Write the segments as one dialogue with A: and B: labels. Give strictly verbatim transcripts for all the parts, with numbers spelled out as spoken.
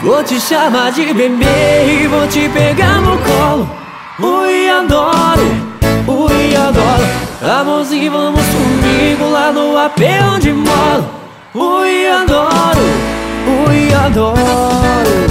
A: Vou te chamar de bebê e vou te pegar no colo. Ui, adoro, ui, adoro. Amorzinho, vamos comigo lá no A P onde moro. Ui, adoro, ui, adoro.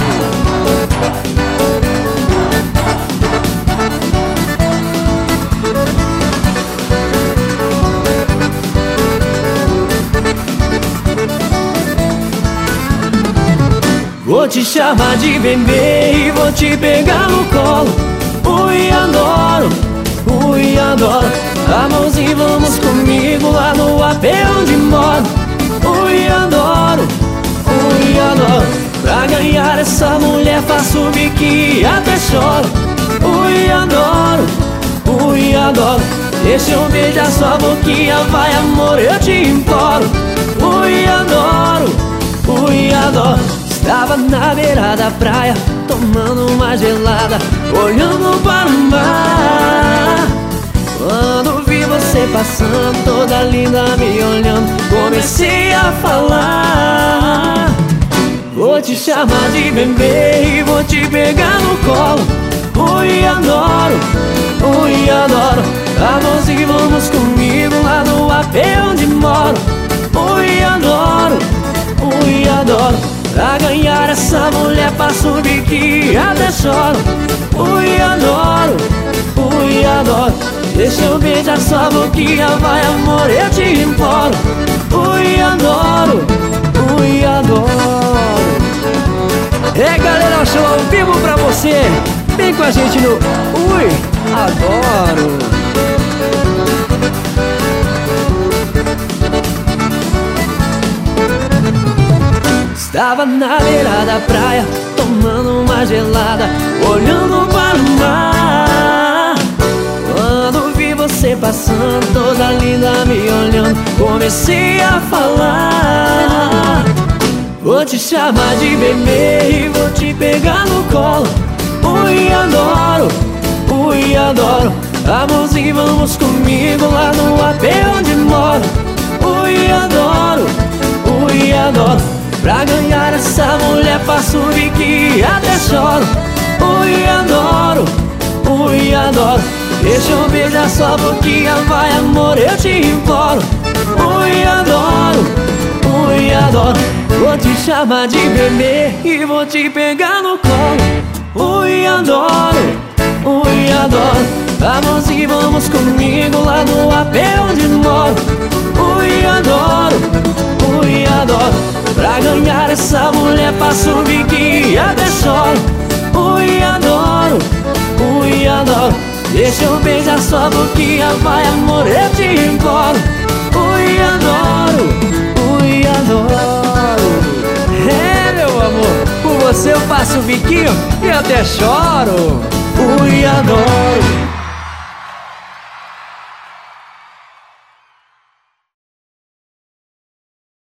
A: Vou te chamar de bebê e vou te pegar no colo. Ui, adoro, ui, adoro. Amorzinho, vamos comigo lá no A P onde moro. Ui, adoro, ui, adoro. Pra ganhar essa mulher faço biquinho e até choro. Ui, adoro, ui, adoro. Deixa eu beijar sua boquinha, vai amor, eu te imploro. Ui, adoro, ui, adoro. Estava na beira da praia, tomando uma gelada, olhando para o mar. Quando vi você passando, toda linda me olhando, comecei a falar. Vou te chamar de bebê e vou te pegar no colo. Ui, adoro, ui, adoro. Amorzinho, vamos comigo lá no A P onde moro. Ui, adoro, ui, adoro. Pra ganhar essa mulher passo o biquinho e até choro. Ui, adoro, ui, adoro. Deixa eu beijar sua boquinha, vai amor, eu te imploro. Ui, adoro, ui, adoro. É galera, show ao vivo pra você. Vem com a gente no Ui, adoro. Estava na beira da praia, tomando uma gelada, olhando para o mar. Quando vi você passando, toda linda me olhando, comecei a falar. Vou te chamar de bebê e vou te pegar no colo. Ui, adoro, ui, adoro. Amorzinho, vamos comigo lá no A P onde moro. Ui, adoro, ui, adoro. Pra ganhar essa mulher passo o biquinho e até choro. Ui, adoro, ui, adoro. Deixa eu beijar sua boquinha, vai amor, eu te imploro. Ui, adoro, ui, adoro. Vou te chamar de bebê e vou te pegar no colo. Ui, adoro, ui, adoro. Amorzinho, vamos comigo lá no A P onde moro. Ui, adoro, ui, adoro. Pra ganhar essa mulher passo o biquinho e até choro. Ui, adoro, ui, adoro. Deixa eu beijar sua boquinha, vai amor, eu te imploro. Ui, adoro, ui, adoro. É meu amor, por você eu passo o biquinho e até choro.